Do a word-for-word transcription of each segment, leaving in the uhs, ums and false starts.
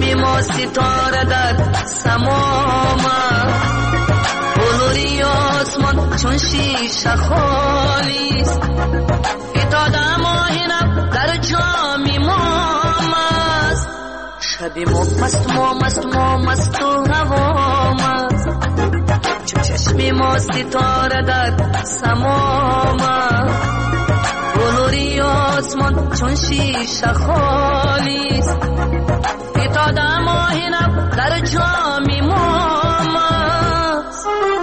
چشمی ما ستاره در سمام بلوری آسمان چون شیشه خالیست فتاده ماهینم در جامی مام است شبی ما مست ما مست ما مست و هوام است چون چشمی ما ستاره در سمام بلوری آسمان چون شیشه خالیست فتاده ماهینم در جامی مام است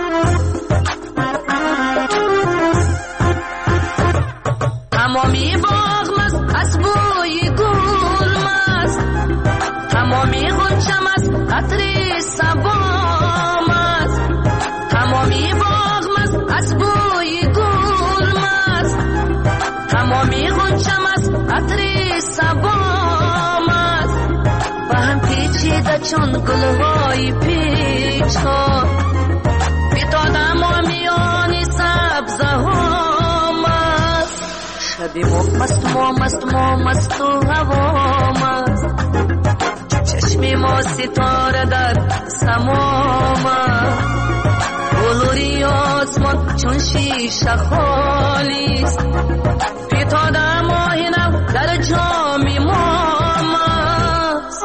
تمامی باغ مست از بوی گل مست تمامی غنچه مست عطر صبا مست تمامی باغ مست از بوی گل مست تمامی غنچه مست عطر صبا مست و هم پیچیده چون گلهای پیچ ها فتاده ما میان سبزه ها مست شبی ما مست ما مست ما مست و هوا مست چشمی ما ستاره در سمام بلوری آسمان چون شیشه خالیست فتاده ماهینم در جامی مام است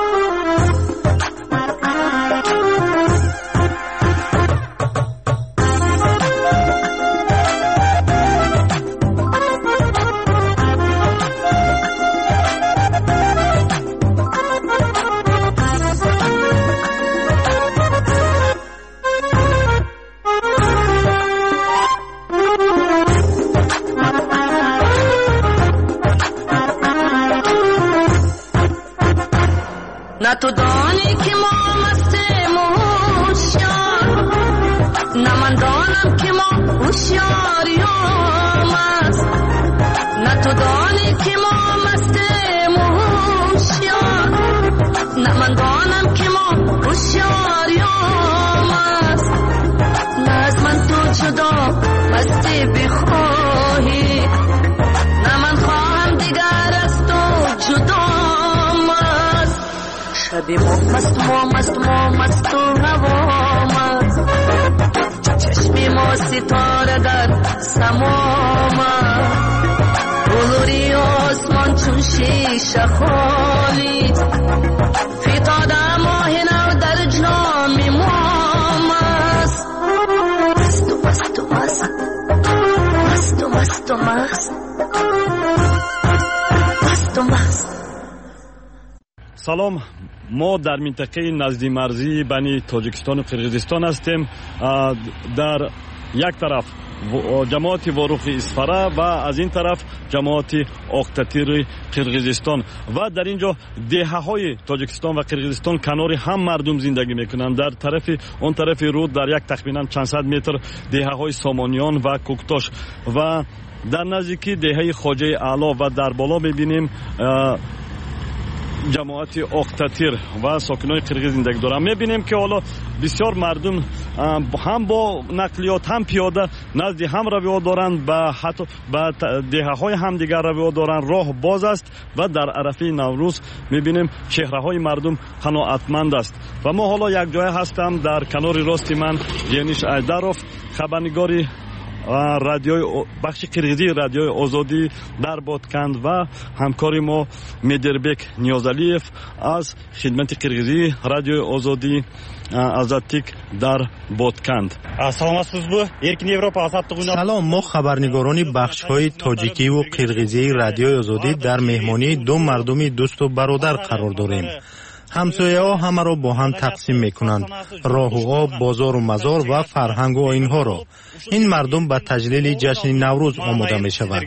نه تو دانی که ما مستیم و هوشیار نه من دانم که ما هوشیاریم است نه تو دانی که ما مستیم و هوشیار نه من دانم که ما هوشیاریم است نه از من تو جدا مستی بخواهی نه من خواهم دیگر از تو جدا شبی ما مست ما مست ما مست و هوا مست چشمی ما ستاره در سمام بلوری آسمان چون شیشه خالیست فتاده ماه نو در جامی مام است مست و مست و مست مست و مست و مست مست و مست. سلام، ما در منطقه نزدی مرزی بین تاجیکستان و قرقیزستان هستیم. در یک طرف جماعت واروخ اسفره و از این طرف جماعت اقتتیر قرقیزستان و در اینجا دهه های تاجیکستان و قرقیزستان کنار هم مردم زندگی میکنند. در طرف اون طرف رود در یک تقریبا چند صد متر دهه های سامانیان و کوکتاش و در نزدیکی دهه خواجه اعلی و در بالا میبینیم جماعت اقتتیر و ساکنای قرقیز زندگی دارند. میبینیم که حالا بسیار مردم هم با نقلیات هم پیاده نزد هم رویه دارند و حتی به دهه های هم دیگر رویه دارند. راه باز است و در عرفه نوروز میبینیم چهره های مردم قناعتمند است و ما حالا یک جای هستم در کنار راست من ینیش ایدروف، خبرنگاری رادیوی بخش قرقیزی رادیوی آزادی در بادکند و همکاری ما میدربک نیازعلیف از خدمت قرقیزی رادیوی آزادی آزادیک در بادکند. سلام، ما خبرنگاران بخش‌های تاجیکی و قرقیزی رادیوی آزادی در مهمانی دو مردم دوست و برادر قرار داریم. همسایه ها همه را با هم تقسیم می کنند، راه و آب، بازار و مزار و فرهنگ و اینها را. این مردم به تجلیل جشن نوروز آماده می شوند.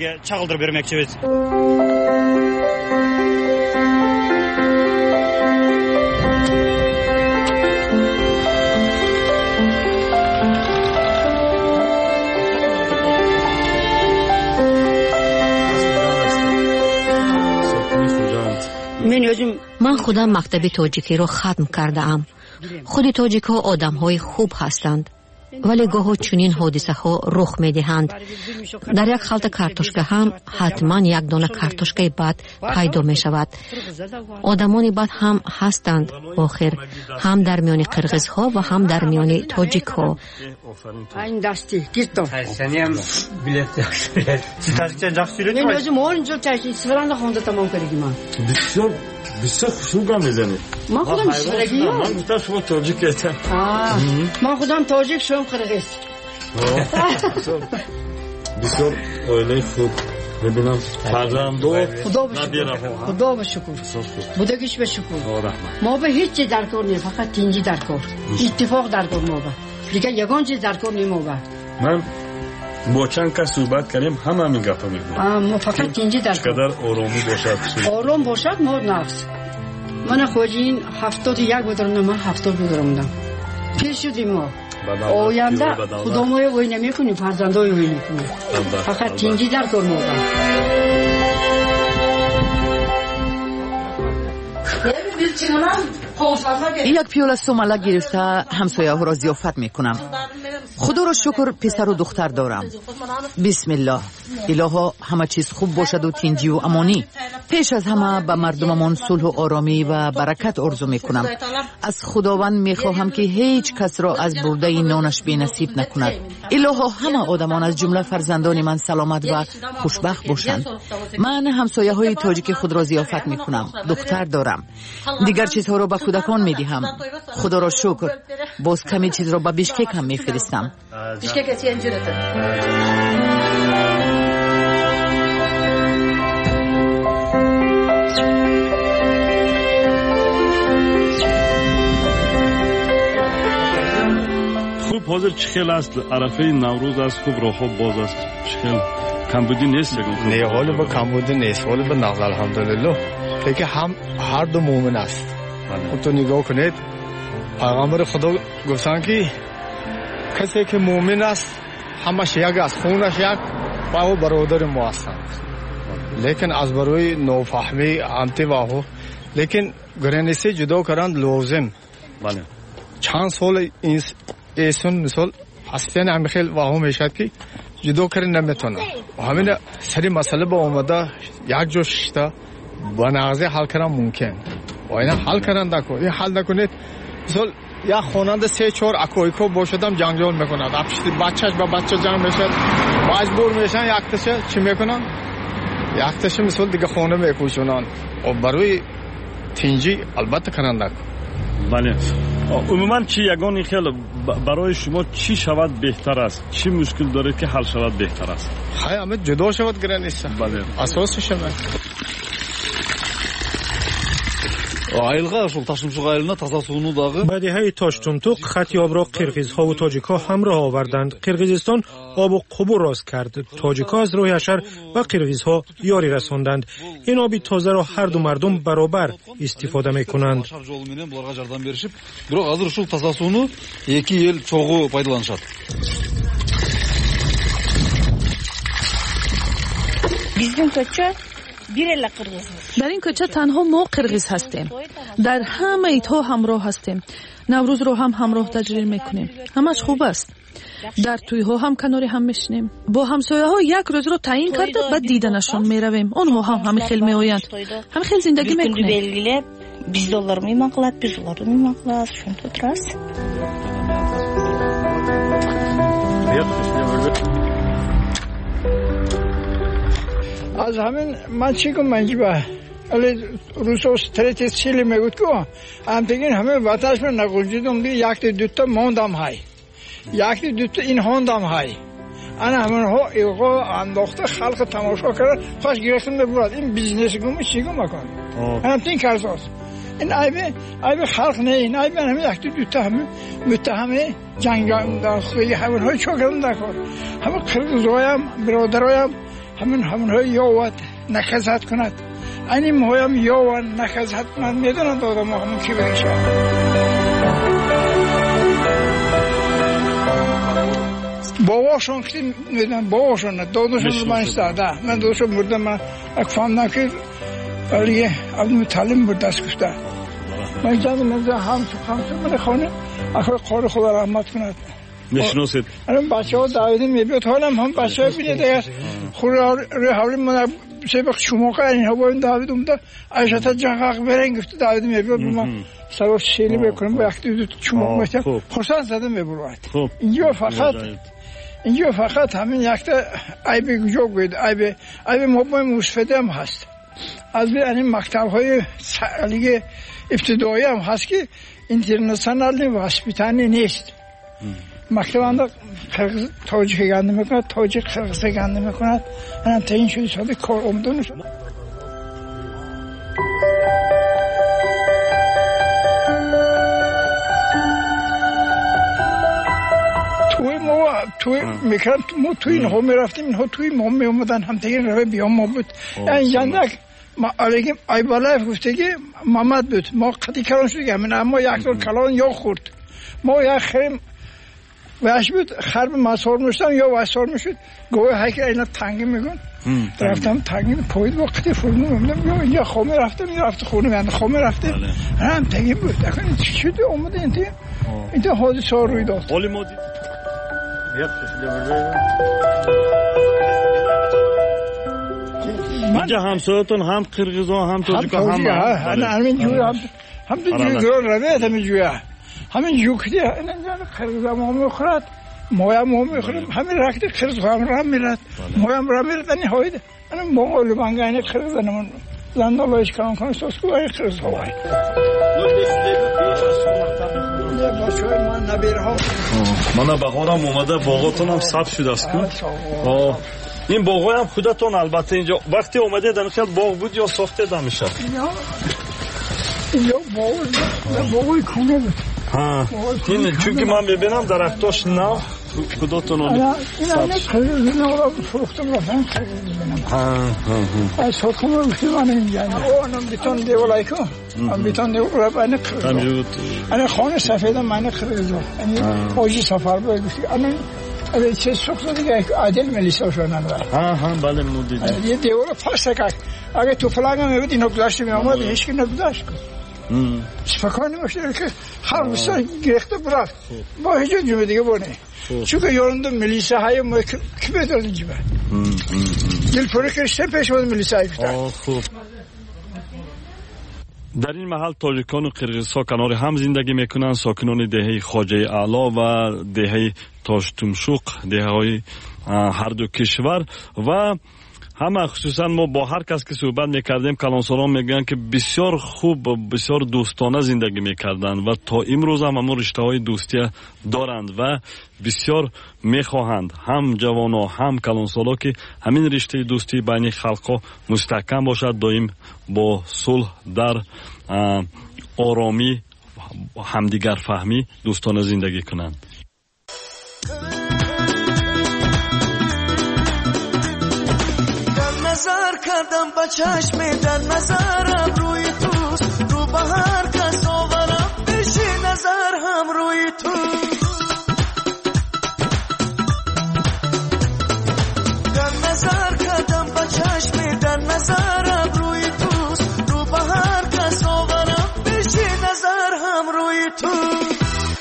من خودم مکتب تاجیکی رو ختم کرده ام. خود تاجیک ها آدم های خوب هستند. ولی گاهی چنین حادثه ها رخ می دهند. در یک خلط کارتوشکا هم حتما یک دانه کارتوشکای بد پیدا می شود. آدمان بد هم هستند آخر، هم در میان قرغیز ها و هم در میان تاجیک ها. این دستی گیرتو سنی هم بلیت داشته تاجیکچه جاف سویلت من روز مول اینجا تاجیک سفران خونده تمام کردی من بسیار بسیار خوشوگم میزنی. من خودم سفرگی ها من گفتم شما تاجیک هستم. من خودم تاجیک شوم قرغیز. بسیار اویله خوب. ببینم فرزندو خدا به شکر خدا به شکر بودگیش به شکر ما به هیچ چیز در کار نیم، فقط تینجی در کار اتفاق در کار ما با دیگه یگان چیز در کار نیم ما با من با چند کس صحبت کردیم همه همین گپا میگن ما فقط تینجی در کار چقدر آرامی باشد آرام باشد ما نفس من خودین هفتاد یک بودم من هفتاد بودم پیر شدیم ما آینده خدا ما وی نمی کنیم فرزندای وی نمی کنیم فقط تینجی در کار ما یک پیاله سومالا گرفته همسایه ها را ضیافت میکنم. خدا را شکر پسر و دختر دارم. بسم الله. الها همه چیز خوب باشد و تینجی و امانی. پیش از همه به مردممان صلح و آرامی و برکت آرزو میکنم. از خداوند میخواهم که هیچ کس را از برده نانش بی نصیب نکند. الها همه آدمان از جمله فرزندان من سلامت و خوشبخت باشند. من همسایه های تاجیک خود را ضیافت میکنم. دختر دارم. دیگر چیزها را به کودکان میدهم. خدا را شکر. باز کمی چیز را به بیشکک هم میفرستم. بیشکک چی انجورته؟ خوب حاضر چه خیل است عرفه نوروز است خوب راه ها باز است چه خیل کمبودی نیست نه حال با کمبودی نیست حال با نقض الحمدلله که هم هر دو مومن است خود تو نگاه کنید پیغمبر خدا گفتن که کسی که مومن است همش یک است خونش یک و او برادر ما هستند لیکن از برای نوفهمی انتباهو لیکن گرانیسی جدا کردن لازم بله چند سال ایسون مثال هستین همه خیلی واقع میشد که جدا کردن نمیتونه و همین سری مسئله با اومده یک جا شده با نغزه حل کردن ممکن و اینا حل کردن نکن این حل نکنید مثال یک خواننده سه چهار اکویکو باشدم جنگجال میکند اپشتی بچهش با بچه جنگ میشد مجبور میشن یک تشه چی میکنن یک تشه مثال دیگه خونه میکوشونن و برای تینجی البته کردن نکن بله عموما چی یگانی خیلی برای شما چی شود بهتر است چی مشکل داره که حل شود بهتر است خیلی همه جدا شود گره نیست بله اساسش همه بدیهای تاشتومتوق خط آب را قرقیزها و تاجیک‌ها همراه آوردند. قرقیزستان آب و قبو راست کرد. تاجیک‌ها از روی حشر و قرقیزها یاری رساندند. این آبی تازه را هر دو مردم برابر استفاده می‌کنند. در این کوچه تنها ما قرغیز هستیم. در همه ایتها همراه هستیم. نوروز رو هم همراه تجلیل میکنیم. همش خوب است. در توی ها هم کناری هم میشنیم. با همسایه ها یک روز رو تعیین کرده بعد دیدنشون میرویم. اونها هم همه خیلی میآیند. همه خیلی زندگی میکنیم. بیست دلار میماقلد، بیست دلار میماقلد. شون تو تراست. از همین من چی کنم منجبه ولی روسا ستریت سیلی میگود که هم دیگه همه وطنش من نگوجیدم دیگه یک دوتا موندم های یک دوتا این هوندم های انا همین ها ایقا انداخته خلق تماشا کرد خوش گرفتم ببرد این بیزنس گومی چی گم بکن هم تین کرساز این عیبه عیبه خلق نه این عیبه همه یک دوتا همه متهمه جنگ داخلی همین های چو کردن نکن همه قرقیزایم برادرایم همین همین های یاوت نخزت کند اینیم هایم یاوت نخزت کند میدونن دادم همون کی بگیشه باباشون که میدونم باباشون داداشون رو من استعده من داداشون بردم من اکفام نکر ولی عبد تعلیم برد دست گفته من جمعی نزده همسو همسو من خانه اخواه قار خدا رحمت کند میشناسید؟ الان بچه‌ها داوودی میبینید حالم هم بچه‌ها ببینید اگر خورا روی حوالی من سبق شما قاین ها با این داوود اومده عایشات جنگاق برنگ گفت داوود میبینید من سوار شیلی بکنم با وقتی دو شما میشم خوشحال زدم میبرد. اینجا فقط اینجا فقط همین یک تا عیب جو بود عیب عیب مبای مصفده هم هست. از این مکتب های لیگ ابتدایی هم هست که اینترنشنال واسپیتانی نیست. مکتب اندر قرقیز تاجیک گنده میکند تاجیک قرقیز گنده میکند من تا این شده شده کار عمدون شد. توی ما توی میکرد ما توی اینها میرفتیم اینها توی ما میومدن هم دیگه روی بیام ما بود یعنی یندک ما علیگیم ای بالای گفتگی محمد بود ما قطعی کلان شدیم اما یک دور کلان یا خورد ما یک خریم وش بود خرب مسار میشتم یا وسار میشد گوه هایی که اینا تنگی میگن رفتم تنگی پوید وقتی فرمون میمونم یا اینجا خومه رفتم این رفت خونه من خومه رفتم هم تنگی بود دکن چی شده اومده اینتا اینتا حادثه ها روی داد حالی ما دید اینجا همسایتون هم قرقیزان هم تاجیک هم همین جوی هم تو جوی گران رویت همین جوی همین جوکتی اینجا قرقیز هم هم میخورد مایم هم میخورد همین رکتی قرقیز هم رام میرد مایم رام میرد این هایده این بانگولی بانگه اینه قرقیز نمون زندالایش کلان کنه ساس که این قرقیز هوای من بهارم اومده باغاتون هم صف شده است این باغای هم خودتون البته اینجا وقتی اومده در خیال باغ بود یا ساخته ده میشه اینجا باغ باغای کونه بود ها این چونکه من ببینم درختاش نه خودتون اون این اینه خیلی نورا فروختم رفتم خیلی ببینم ها ها از خودم رو من اینجا اونم بیتون دیولای کو ام بیتون دیولای بنه انا خانه سفید من خریدم یعنی حاجی سفر بود انا اگه چه سوخت دیگه عادل ملیسا شدن ها ها بله مودی یه دیوار پاس که اگه تو فلاگم میبود اینو گذاشت میامد هیچ کی نگذاشت فکر نمیشه که هر وسط گرفته برفت ما هیچ جور دیگه بونه چون که یارنده ملیسا های ما کی بدون جیبه دل پره کشته پیش بود ملیسا های خوب در این محل تاجیکان و قرقیزها کنار هم زندگی میکنند. ساکنان دهه خواجه اعلی و دهه تاشتمشوق دهه های هر دو کشور و همه خصوصا ما با هر کس که صحبت میکردیم کلانسالان میگن که بسیار خوب و بسیار دوستانه زندگی میکردند و تا امروز هم همون رشته های دوستی دارند و بسیار میخواهند هم جوان هم کلانسالا که همین رشته دوستی بین خلقا مستحکم باشد دائم با صلح در آرامی همدیگر فهمی دوستانه زندگی کنند. نظر کردم با چشم در نظرم روی توست رو به هر کس آورم بشی نظر هم روی توست در نظر کردم با چشم در نظرم روی توست رو به هر کس آورم بشی نظر هم روی توست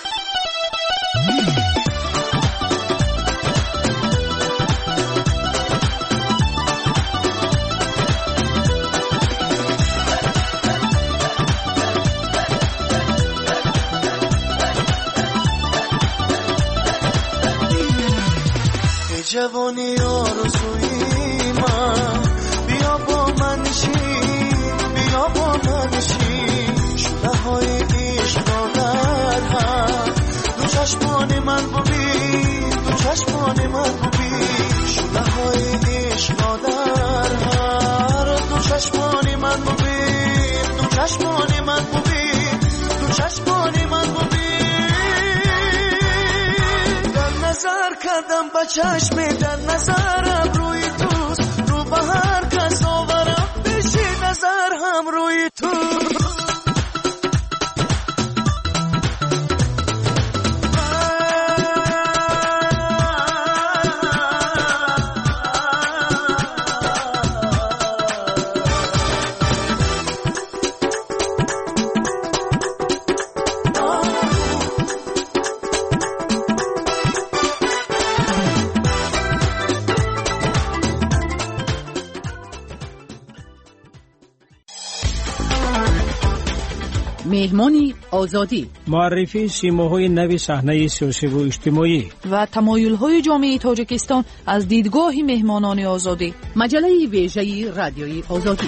جوانی آرزوی من بیا با من شین بیا با من شین شده های عشق در هم دو چشمان من ببین دو چشمان من ببین شده های عشق در هم دو چشمان من ببین دو چشمان من ببین دو چشمان من ببین نظر کردم با چشم در نظرم روی توست رو به هر کس آورم بشی نظر هم روی توست مهمانی آزادی، معرفی سیماهای نوی صحنه سیاسی و اجتماعی و تمایل‌های جامعه تاجیکستان از دیدگاه مهمانان آزادی. مجله ویژه رادیوی آزادی.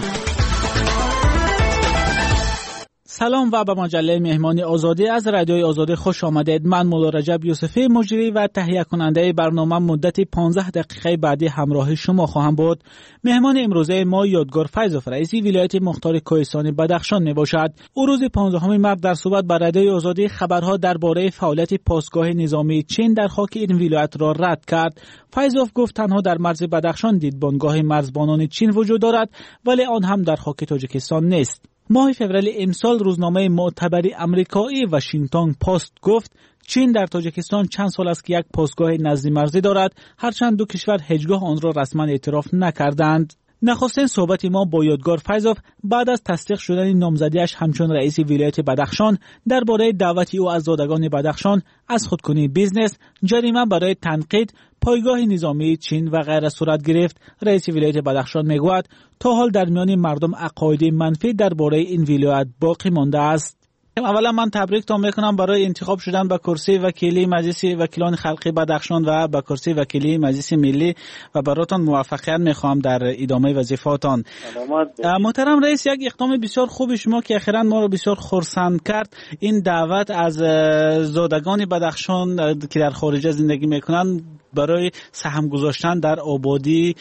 سلام و به مجله مهمانی آزادی از رادیوی آزادی خوش آمدید. من مولا رجب یوسفی مجری و تهیه کننده برنامه مدت پانزده دقیقه بعدی همراه شما خواهم بود. مهمان امروزه ما یادگار فیضوف رئیس ولایت مختار کوهستان بدخشان می باشد. او روز پانزدهم مارس در صحبت با رادیوی آزادی خبرها درباره فعالیت پاسگاه نظامی چین در خاک این ولایت را رد کرد. فیضوف گفت تنها در مرز بدخشان دیدبانگاه مرزبانان چین وجود دارد ولی آن هم در خاک تاجیکستان نیست. ماه فوریه امسال روزنامه معتبری امریکایی واشنگتن پست گفت چین در تاجیکستان چند سال است که یک پاسگاه نزدی مرزی دارد، هرچند دو کشور هیچگاه آن را رسما اعتراف نکردند. نخستین صحبت ما با یادگار فیضوف بعد از تصدیق شدن نامزدیش همچون رئیس ولایت بدخشان درباره دعوت او از زادگان بدخشان از خودکنی بیزنس، جریمه برای تنقید، پایگاه نظامی چین و غیره صورت گرفت. رئیس ولایت بدخشان میگوید تا حال در میان مردم عقاید منفی درباره این ولایت باقی مانده است. اولا من تبریکتان میکنم برای انتخاب شدن به کرسی وکیلی مجلس وکیلان خلقی بدخشان و به کرسی وکیلی مجلس ملی و براتون موفقیت میخوام در ادامه وظیفه‌تان. محترم رئیس، یک اقدام بسیار خوب شما که اخیراً ما رو بسیار خرسند کرد، این دعوت از زادگان بدخشان که در خارج زندگی میکنن برای سهم گذاشتن در آبادی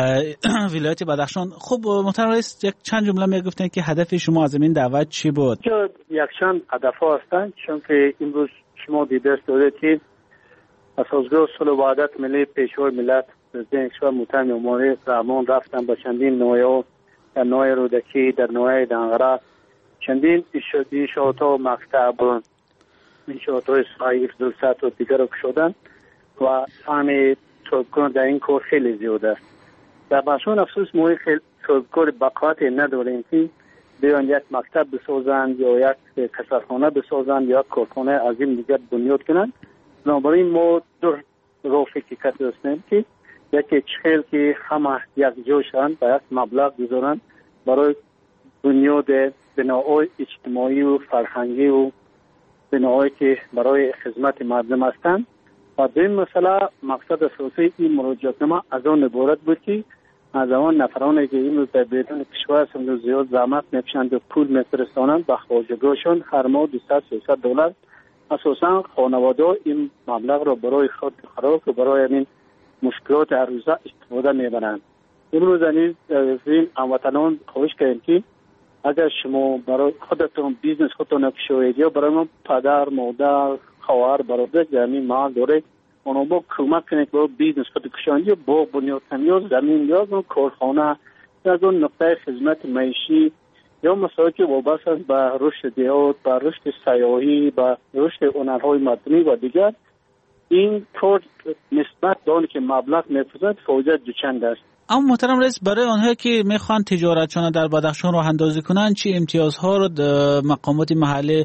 ولایت بدخشان. خب محترم رئیس، یک چند جمله میگفتن که هدف شما از این دعوت چی بود؟ یک چند هدف هستند، چون که امروز شما دیده دارید که اساسگاه صلح و وحدت ملی پیشوای ملت پرزیدنت کشور محترم امامی رحمان رفتن به چندین نوعه در نوعه رودکی، در نوعه دنغره، چندین انشاءات و مکتب، انشاءات های صحیح دلست و دیگر رو کشودن و سهم توبکن در این کار خیلی زیاد است. در بخشان افسوس ما خیلی توبکار بقایت نداریم که بیان یک مکتب بسازند یا یک کسرخانه بسازند یا یک کارخانه از این دیگر بنیاد کنند. بنابراین ما دو راه فکر کرده هستیم که یکی چخیل که همه یک جا شوند و یک مبلغ بذارند برای بنیاد بناهای اجتماعی و فرهنگی و بناهایی که برای خدمت مردم هستند. و دویم مسئله مقصد اساسی این مراجعتنامه از آن عبارت بود که از آن نفرانی که این روز در بیرون کشور هستند زیاد زحمت میکشند و پول میفرستانند به خواجگاهشان هر ماه دویست سیصد دلار اساسا خانواده این مبلغ را برای خود خراب و برای این مشکلات هر روزه استفاده میبرند. امروز از این هموطنان خواهش کردیم که اگر شما برای خودتون بیزنس خودتون نکشوید یا برای ما پدر مادر خواهر برادر در این محل داره اونا با کمک کنید با بیزنس خود کشان یا با بنیاد کنید یا زمین یا کارخانه یا از اون نقطه خدمت معیشی یا مسائلی که وابسته به رشد دیهات، به رشد سیاحی، به رشد هنرهای مدنی و دیگر، این کار نسبت به آنی که مبلغ می‌فرستند فایده دوچند است. اما محترم رئیس، برای آنها که میخوان تجارتشان در بدخشان راه اندازی کنند چه امتیازها رو مقامات محلی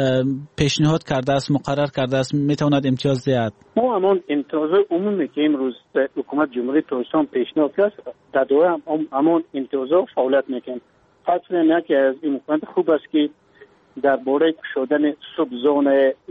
پیشنهاد کرده است، مقرر کرده است، میتواند امتیاز دهد؟ ما همان امتیاز عمومی که امروز حکومت جمهوری تاجیکستان پیشنهاد کرد در دوره همان امتیازها فعالیت میکنند. خاطر اینه که از این حکومت خوب است که درباره شدن سبزون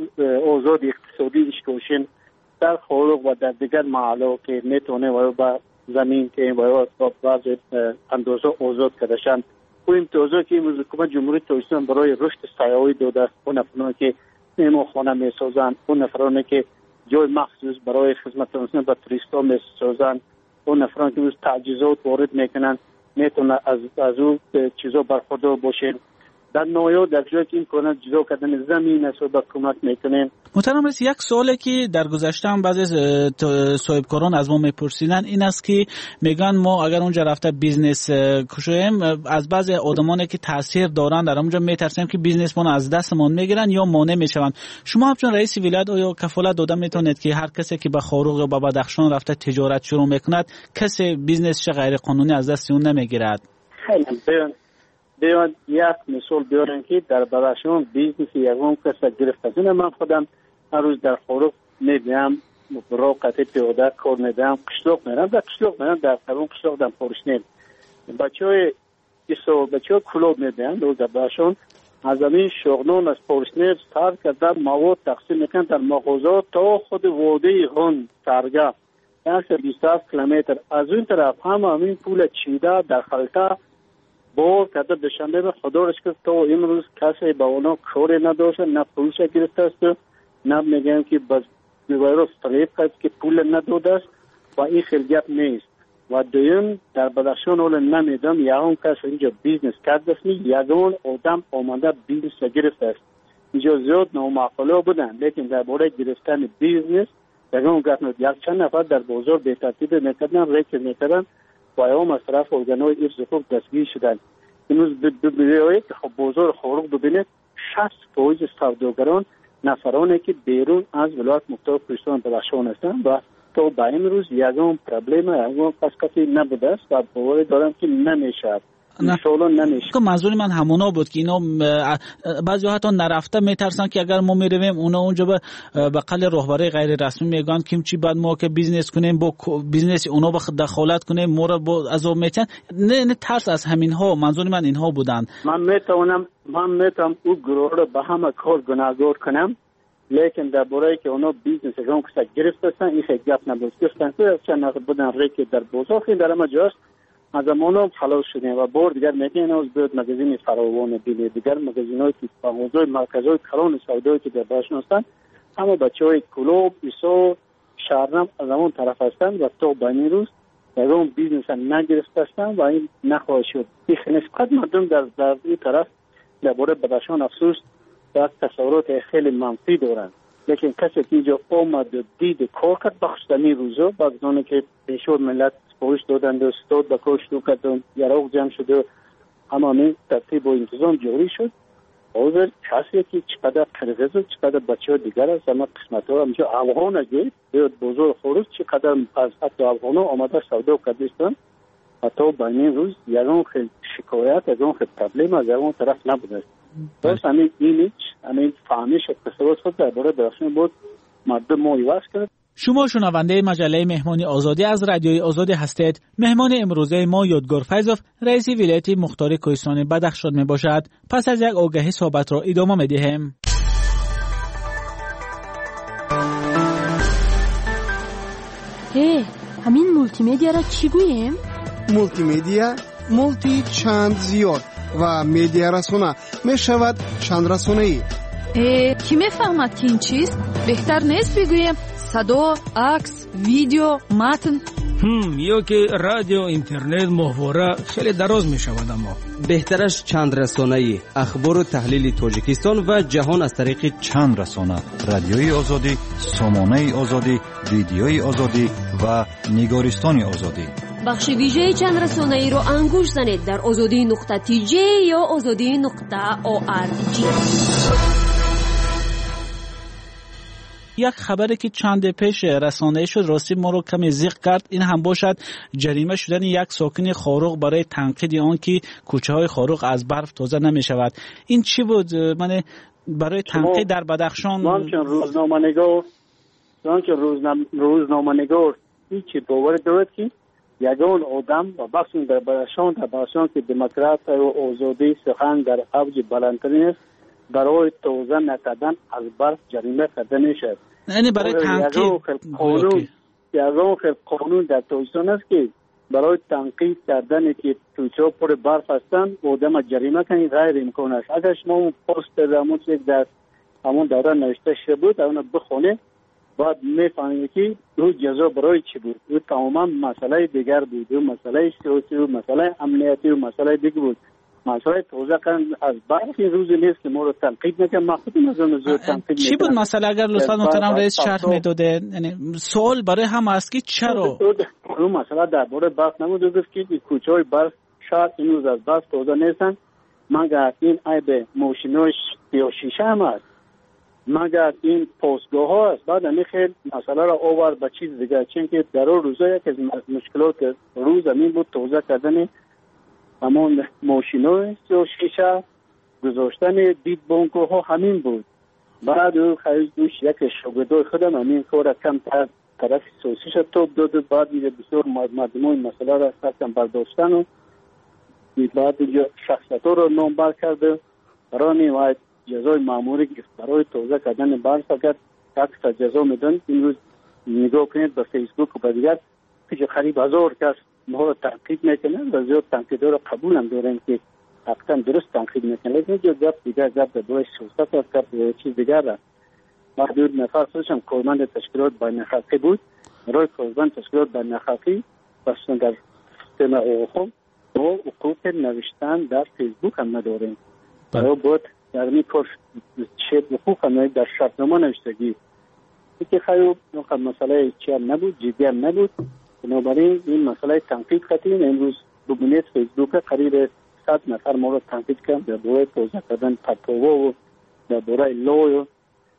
آزاد اقتصادی اشکوشن در خارج و در دیگر محلات که میتونه و با زمین که باید با بعض اندازه آزاد کردشن و امتیازی که امروز حکومت جمهوری تاجیکستان برای رشد سیاحی داده است، اون نفرانی که مهمانخانه میسازند، اون نفرانی که جای مخصوص برای خدمت رسانی به توریستا میسازند، اون نفرانی که امروز تجهیزات وارد میکنند میتونه از از اون چیزا برخوردار باشند. در نوعی در جایی که این کنند جدا کردن زمین است و با کمک میکنیم. محترم رئیس، یک سوالی که در گذشته هم بعضی صاحبکاران از ما میپرسیدن این است که میگن ما اگر اونجا رفته بیزنس کشویم از بعضی آدمانی که تاثیر دارن در اونجا میترسیم که بیزنس ما از دستمون میگیرن یا مانع میشون. شما همچون رئیس ولایت آیا کفالت داده میتونید که هر کسی که به خاروق یا به بدخشان رفته تجارت شروع میکند کسی بیزنسش غیر قانونی از دست اون نمیگیرد؟ خیلی بیان یک مثال بیارن که در بدخشان بیزنس یکم کس گرفت از این من خودم هر روز در خاروق میدیم برای قطع پیاده کار میدم، قشلاق میرم در قشلاق میرم در قبون قشلاق دم پارشنیم بچه های ایسا بچه های کلاب میدیم در بدخشان از این شغلان از پرسنر سر کرده مواد تقسیم میکنن در مغازات تا خود وادی هون سرگاه یک بیست هفت کیلومتر. از اون طرف هم همین پول چیده در خلطه بار کرده دوشنبه به خدا رش کرد تا امروز کسی با اونا کاری نداشته، نه پولش گرفته است، نه میگن که بس بیوارو فریب کرد که پول نداده است و این خیلی گپ نیست. و دویم در بدخشان اول نمیدم یکم کس اینجا بیزنس کرده است، یکم آدم آمده بیزنس گرفته است. اینجا زیاد نامعقوله بودن، لیکن در باره گرفتن بیزنس یکم گپ نید. یک چند نفر در بازار به ترتیب میکردن، ریکر میکردن و ایام از طرف ارگانهای ارز خوب دستگیر شدن. امروز ببینید که خب بازار خارق ببینید شصت فیصد سوداگران نفرانی که بیرون از ولایت مختار کوهستان بدخشان هستند و تا به امروز یکم پرابلم یکم پس کسی نبوده است و باور دارم که نمیشه. انشالله نمیشه. که منظور من همونا بود که اینا بعضی حتی نرفته میترسن که اگر ما میرویم اونا اونجا به بقل رهبری غیر رسمی میگن که چی بعد ما که بیزنس کنیم با بیزنس اونا به دخالت کنیم ما رو با از اون میتن نه نه ترس از همین ها. منظور من اینها بودن. من میتونم من میتونم او گروه رو به همه کار گناهگار کنم، لیکن در باره که اونا بیزنس اگرام کسا گرفتن این خیلی گپ نبود گرفتن که چند نفر بودن ریکی در بازار خیلی در همه جاست از امانو هم خلاص شدیم و بار دیگر میگن از بیاد مگزین فراوان بیلی دیگر مگزین های که بانگوزای مرکز های کلان سودایی که در باشن هستن همه بچه های کلوب، ایسو، شهرنم از همون طرف هستن و تا بینی روز در اون بیزنس نگرفت هستن و این نخواهد شد. این نسبت مردم در, در این طرف در باره بدخشان افسوس در تصورات خیلی منفی دارن، لیکن کسی که اینجا آمد و دید کار کرد بخشتنی روزا بعد از اونه که پیشور ملت سپوش دادند و ستاد به کشت و کردن یراق جمع شد و همه ترتیب و انتظام جوری شد. اوزر کسی که چقدر قرغز و چقدر بچه ها دیگر است همه قسمت ها همچه افغان اگه بیاد بزرگ خورد چقدر از حتی افغان ها آمده سودا کردستان حتی بینین روز یکم خیلی شکایت یکم خیلی پرابلم از یکم طرف نبوده است. بس همین اینیچ همین فهمیش اقتصاد خود در باره درخشان بود مردم ما ایواز کرد. شما شنونده مجله مهمانی آزادی از رادیوی آزادی هستید. مهمان امروزه ما یادگار فیضوف رئیس ولایت مختار کوهستان بدخشان می باشد. پس از یک آگهی صحبت را ادامه می دهیم. هی همین مولتی میدیا را چی گوییم؟ مولتی میدیا مولتی چند زیاد و میدیا رسانه می شود چند رسانه ای. کی میفهمد که این چیست؟ بهتر نیست بگویم صدا، عکس، ویدیو، متن؟ هم یا که رادیو، اینترنت، محتوا خیلی دراز می شود. اما بهترش چند رسانه‌ای اخبار و تحلیل تاجیکستان و جهان از طریق چند رسانه: رادیوی آزادی، سامانه آزادی، ویدیوی آزادی و نگارستان آزادی. بخش ویژه چند رسانه‌ای رو انگوش زنید در آزادی نقطه تی جی یا آزادی نقطه او آر جی. یک خبری که چند پیش رسانه‌ای شد راستی ما رو کمی زیق کرد. این هم باشد جریمه شدن یک ساکن خاروق برای تنقید آن که کوچه های خاروق از برف تازه نمی شود. این چی بود؟ من برای تنقید در بدخشان من چون روزنامه‌نگار من چون روزنامه‌نگار هیچ باور دارد که یگان آدم و بخش در بدخشان در بدخشان که دموکرات و آزادی سخن در اوج بلندترین است برای توزیع نکردن از برف جریمه کرده میشد. یعنی برای تنقید قانون یگان خیلی قانون در تویستان است که برای تنقید کردن که توچه پر برف هستند آدم جریمه کنید غیر امکان است. اگر شما اون پست درمون یک در همون دوره نوشته شده بود اونو بخونه بعد میفهمید که دو جزا برای چی بود. او تماما مسئله دیگر بود، او مسئله سیاسی و مسئله امنیتی و مسئله دیگر بود. مسئله توزیع کردن از برف این روزی نیست که ما رو تنقید نکنم. من خودم از اون زود تنقید چی بود مسئله؟ اگر لطفا محترم رئیس شرح میداده. یعنی سوال برای هم است که چرا اون مسئله درباره برف نبود. گفت که کوچه های برف شاید این روز از برف توزیع نیستن مگر این عیب ماشینای یا شیشه هم است، مگر این پستگاه ها است. بعد همین خیلی مسئله را آورد به چیز دیگر، چون که در اون روزا یک از مشکلات روز همین بود توزیع کردن همون ماشینای و شیشه گذاشتن دید بانکو ها همین بود. بعد او خیلی دوش یک شاگردای خودم همین کار کم تر طرف سوسیش توب داد. بعد دیگه بسیار مردم این مسئله را سرکم برداشتن و بعد دیگه شخصیت ها را نامبر کرده برای وای جزای ماموری که برای توزیع کردن بارساکت یک جزا میدن. امروز نگاه کنید به فیسبوک و به دیگر که قریب هزار کس ما رو تنقید میکنن و زیاد تنقیدها رو قبول هم دارن که حقیقتا درست تنقید میکنن، لیکن جو گپ دیگر گپ به برای سیاست است، گپ به چیز دیگر را محدود نفر خودشم کارمند تشکیلات بین‌الخلقی بود. برای کارمند تشکیلات بین‌الخلقی بسیار در سیستم حقوق و حقوق نوشتن در فیسبوک هم نداریم. برای بود در می کار چه حقوق هم در شرطنامه نوشتگی که خیلی مسئله چی هم نبود، جدی هم نبود. بنابراین این مسئله تنقید خطین امروز ببینید فیسبوک قریب صد نفر ما رو تنقید کردن در دوره توزیع کردن پتووا و در دوره لوی و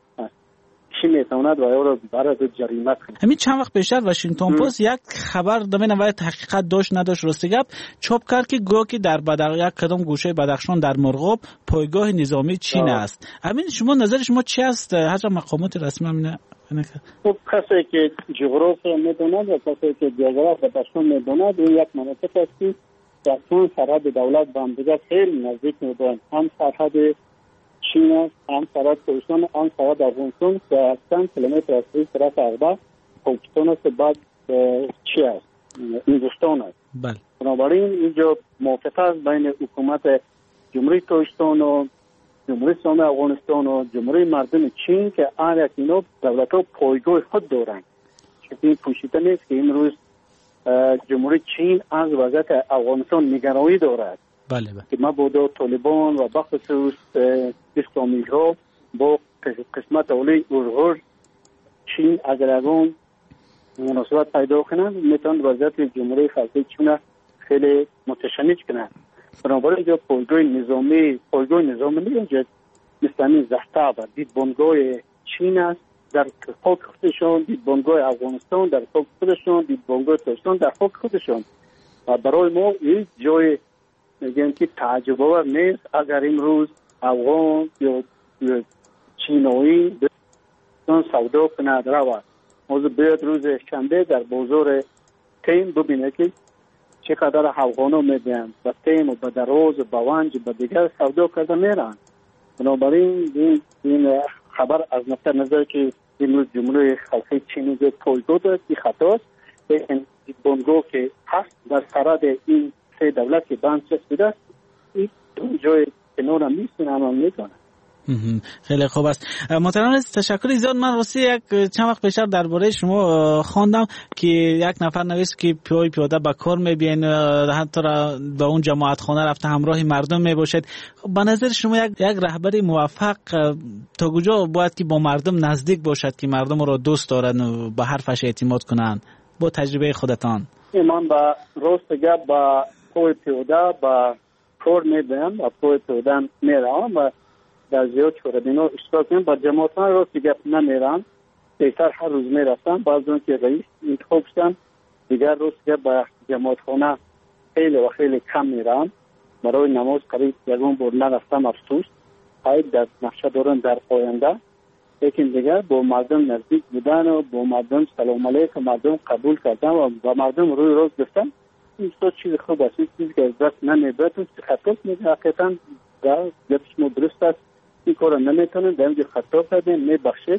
چی میتواند و یا رو برای جریمت کنید. همین چند وقت پیش واشنگتن پست یک خبر دمین و تحقیقات داشت نداشت راستی گپ چاپ کرد که گویا که در بدر یک کدام گوشه بدخشان در مرغاب پایگاه نظامی چین است. همین شما نظر شما چی است؟ هر مقامات رسمی همینه خب کسی که جغرافیا میدوند و کسی که جغرافیا بدخشان میدوند این یک مناطق است که در طول سرحد دولت با هم دیگر خیلی نزدیک میدوند. هم سرحد چین است، هم سرحد پاکستان، هم سرحد افغانستان که چند کیلومتر از این طرف اغبر پاکستان است، بعد چی است؟ هندوستان است. بله. بنابراین اینجا موافقت است بین حکومت جمهوری پاکستان و جمهوری اسلامی افغانستان و جمهوری مردم چین که هر یک اینا دولت‌ها پایگاه خود دارند. چون این پوشیده نیست که امروز جمهوری چین از وضعیت افغانستان نگرانی دارد. بله بله. که مبادا طالبان و بخصوص اسلامی ها با قسمت اولی ارغور چین اگر اون مناسبت پیدا کنند میتوان وضعیت جمهوری خلقی چین خیلی متشنج کنند. بنابراین اینجا پایگاه نظامی پایگاه نظامی اینجا مثل زحتاب دیدبانگاه چین است در خاک خودشان، دیدبانگاه افغانستان در خاک خودشان، دیدبانگاه پاکستان در خاک خودشان. و برای ما این جای میگن که تعجب آور نیست اگر امروز افغان یا چینایی دستان سودا کند رود. موضوع بیاد روز شنبه در بازار تیم ببینه که چقدر افغانا میدن و تیم و به دراز و به ونج و دیگر سودا کرده میرن. بنابراین این, این خبر از نقطه نظر که امروز جمهوری خلقی چینی پایگاه دارد که خطاست. این بانگاه که هست در سرحد این سه دولت که بند شده است این جای کنار هم نیستن هم هم میکنن. خیلی خوب است. محترم تشکر زیاد. من راستی یک چند وقت پیش درباره شما خواندم که یک نفر نوشت که پای پیاده به کار میبین حتی به اون جماعت خانه رفته همراه مردم میباشد. به نظر شما یک یک رهبر موفق تا کجا باید که با مردم نزدیک باشد که مردم رو دوست دارن و به حرفش اعتماد کنن با تجربه خودتان؟ من با راست گپ با پای پیاده با کار میبینم و پای پیاده میرم و در زیاد چوربینا اشتراک کنم. با جماعت ها راست گپ نمیرم، بیشتر هر روز میرفتم. بعض اون که رئیس انتخاب شدم دیگر راست گپ با جماعت خانه خیلی و خیلی کم میرم. برای نماز قریب یکون بار نرفتم افسوس. باید در نقشه دارم در آینده، لیکن دیگر با مردم نزدیک بودن و با مردم سلام علیکم مردم قبول کردن و با مردم روی روز گفتن این تو چیز خوب است. این چیزی که از دست نمیبرد تو خطاست میگه حقیقتا در گپش ما درست است. این کار نمیتونن در اینجا خطا کردن میبخشید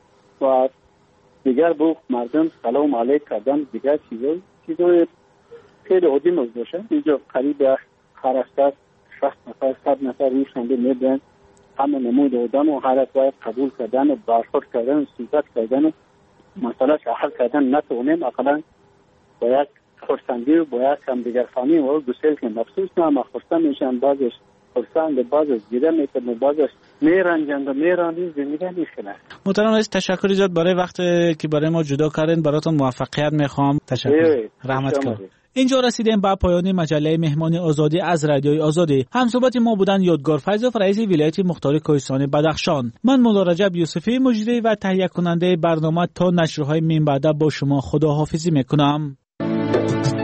و دیگر با مردم سلام علیک کردن دیگر چیزای چیزای خیلی عادی باشه. اینجا قریب هر هفته شصت نفر صد نفر روی شنبه میبرن همه نمود آدم و هر باید قبول کردن و برخورد کردن و صحبت کردن و مسئله حل کردن نتونیم اقلا با یک خرسندی و با یک هم دیگر فهمی و گسیل که مفسوس نام خرسند میشن بعضش خرسند بعضش گیره میکنن و بعضش میرنجند و میرانید زندگی میشنه. محترم رئیس تشکر زیاد برای وقت که برای ما جدا کردین. براتون موفقیت میخوام. تشکر. رحمت کنم. اینجا رسیدیم به پایان مجله مهمان آزادی از رادیوی آزادی. همصحبت ما بودن یادگار فیضوف رئیس ولایت مختار کوهستان بدخشان. من مولا رجب یوسفی مجری و تهیه کننده برنامه تا نشرهای من بعد با شما خداحافظی میکنم.